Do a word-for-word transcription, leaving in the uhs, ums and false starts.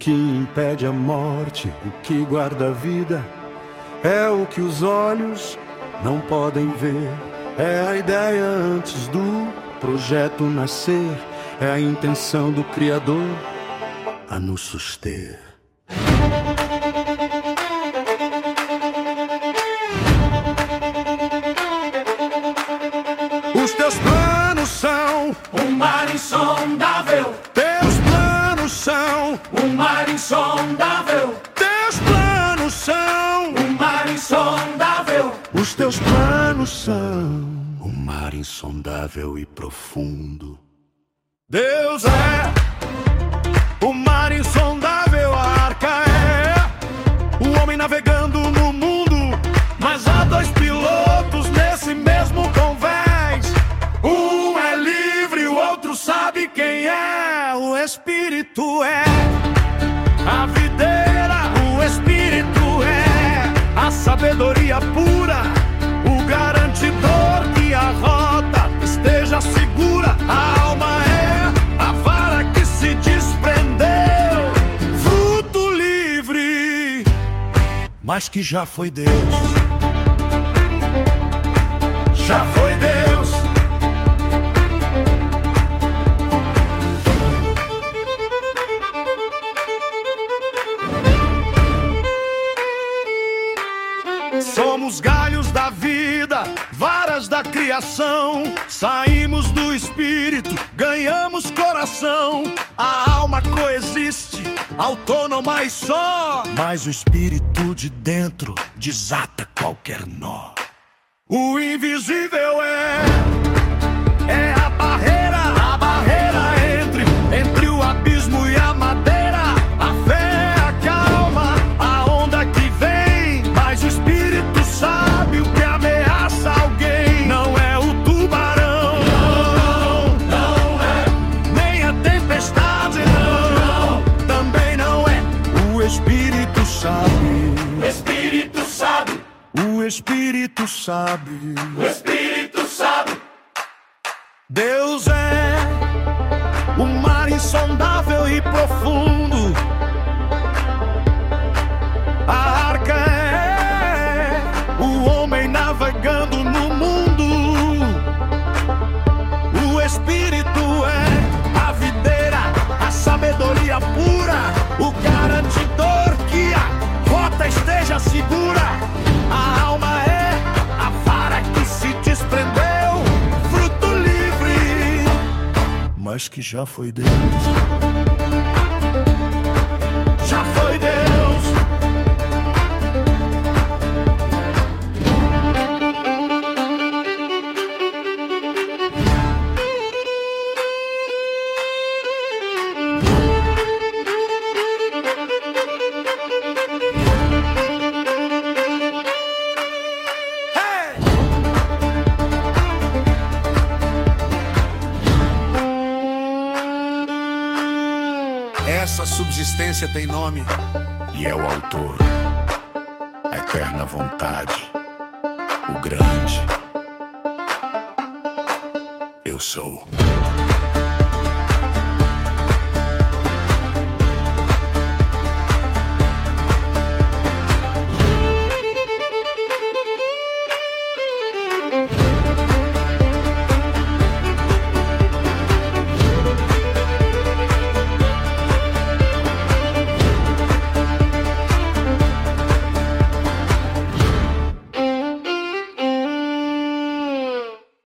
que impede a morte, o que guarda a vida, é o que os olhos não podem ver. É a ideia antes do projeto nascer, é a intenção do Criador a nos suster. Os teus planos são um mar insondável. Teus planos são um mar insondável. Teus planos são um mar insondável. Os teus planos são um mar insondável e profundo. Deus é o mar insondável, a arca é o homem navegando no mundo. Mas há dois pilotos nesse mesmo convés. Um é livre, o outro sabe quem é. O Espírito é a videira, o Espírito é a sabedoria pura, o garantidor que a rota esteja segura. A alma é a vara que se desprendeu, fruto livre, mas que já foi Deus. Já foi Deus. Somos galhos da vida, varas da criação. Saímos do espírito, ganhamos coração. A alma coexiste, autônoma e só, mas o espírito de dentro desata qualquer nó. O invisível é É a barreira, a barreira entre Entre o abismo e a madeira. A fé é a calma, a onda que vem, mas o espírito sabe o que ameaça alguém. Não é o tubarão, não, não é. Nem a tempestade, não, não. Também não é. O espírito sabe. O Espírito sabe. O Espírito sabe. O Espírito sabe. Deus é o mar insondável e profundo. A arca é o homem navegando no mundo. O Espírito é a videira, a sabedoria pura, o garantidor que a rota esteja segura. A alma é a vara que se desprendeu, fruto livre, mas que já foi Deus. Já foi Deus. Essa subsistência tem nome e é o autor, a eterna vontade, o grande. Eu sou.